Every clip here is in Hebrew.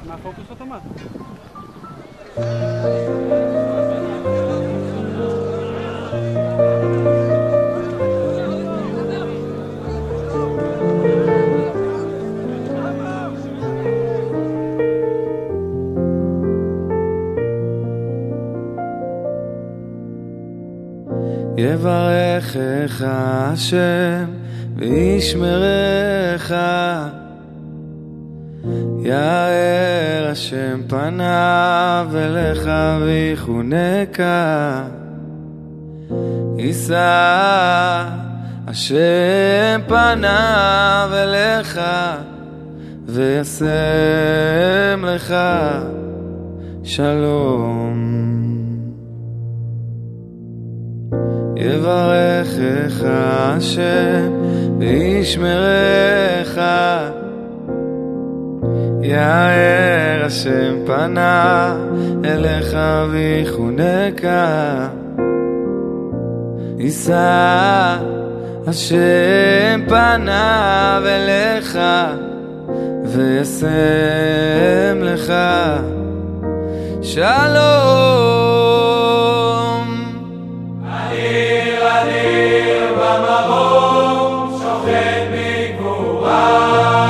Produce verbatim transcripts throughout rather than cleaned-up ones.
מהפוקוס אוטומט. יברכך השם וישמרך, יאר השם פניו אליך ויחונקה, יישא השם פניו אליך וישם לך שלום. יברכך השם וישמרך, יאר השם פניו אליך ויחונקה, יישא השם פניו אליך וישם לך שלום. אדיר אדיר במרום שוכן בגבורה,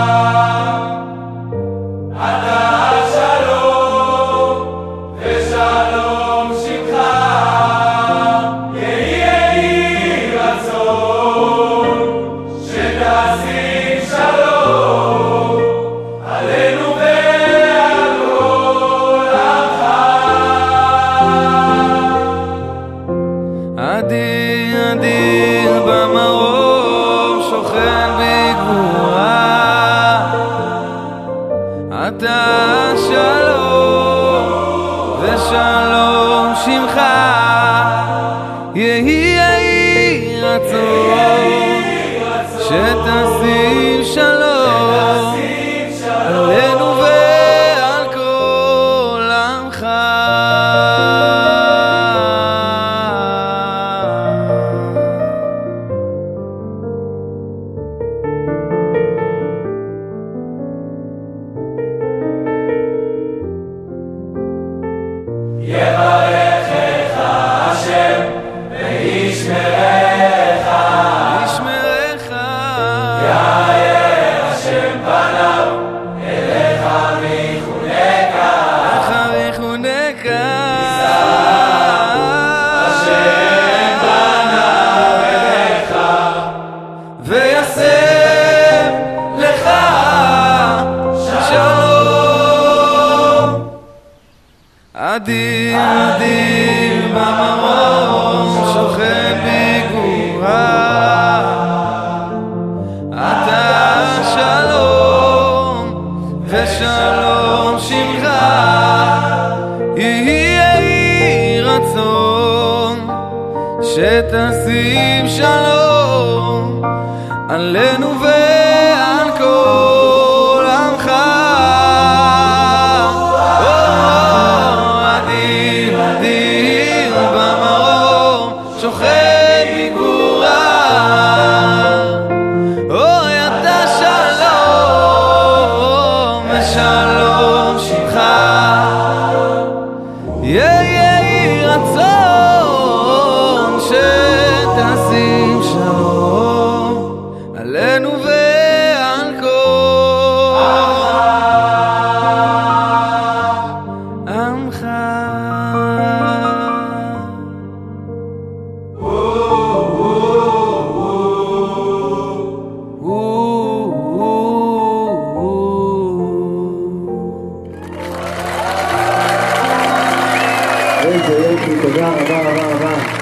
אתה שלום ושלום שמך, יהיה יהי רצון שתשים שלום עלינו ועל כל עמך. אדיר אדיר במרום שוכן בגבורה, אתה שלום ושלום שמך, יהי יהי רצון שתשים שלום עלינו ועל כל עמך. יברכך השם וישמרך, ישמרך, יאר השם פניו אליך ויחונקה, לך ויחונקה, השם פניו אליך וישם לך שלום. אדיר אדיר במרום שוכן בגבורה, אתה שלום ושלום שמך, יהי יהי רצון שתשים שלום עלינו ועל כל עמך. אדיר אדיר במרום שוכן בגבורה, אוי אתה שלום ושלום שמך, יהי רצון שתשים שלום עלינו ועל כל עמך. איזה יופי, תודה רבה רבה רבה.